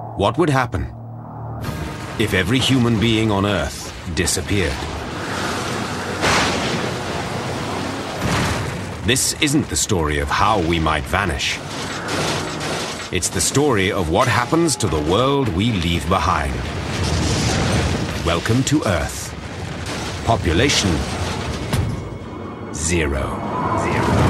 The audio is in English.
What would happen if every human being on Earth disappeared? This isn't the story of how we might vanish. It's the story of what happens to the world we leave behind. Welcome to Earth. Population 0.